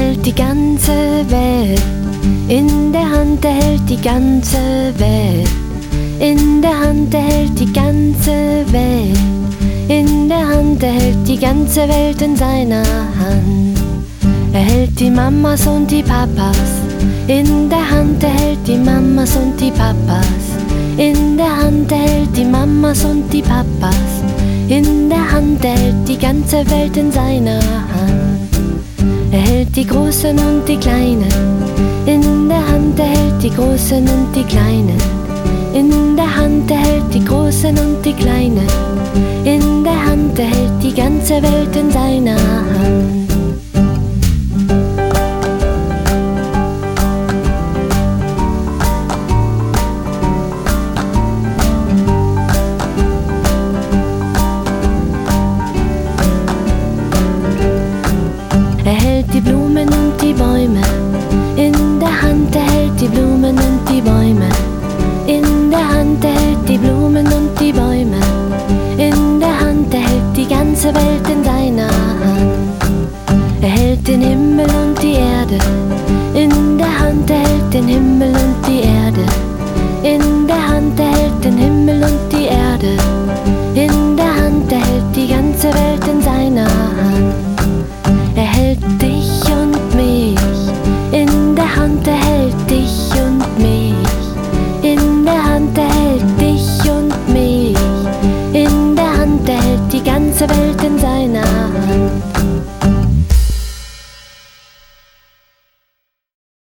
hält die ganze Welt. In der Hand, er hält die ganze Welt. In der Hand, er hält die ganze Welt. In der Hand, er hält die ganze Welt in seiner Hand. Er hält die Mamas und die Papas. In der Hand, er hält die Mamas und die Papas. In der Hand, er hält die Mamas und die Papas. In der Hand, er hält die ganze Welt in seiner Hand. Er hält die Großen und die Kleinen. In der Hand, er hält die Großen und die Kleinen. In der Hand, er hält die Großen und die Kleinen. In der Hand, er hält die ganze Welt in seiner Hand. Er hält die Blumen und die Bäume. In der Hand, er hält die Blumen und die Bäume. In der Hand, er hält die Blumen und die Bäume. In der Hand, er hält die ganze Welt in seiner Hand. Er hält den Himmel und die Erde. In der Hand, er hält den Himmel und die Erde. In der Hand, er hält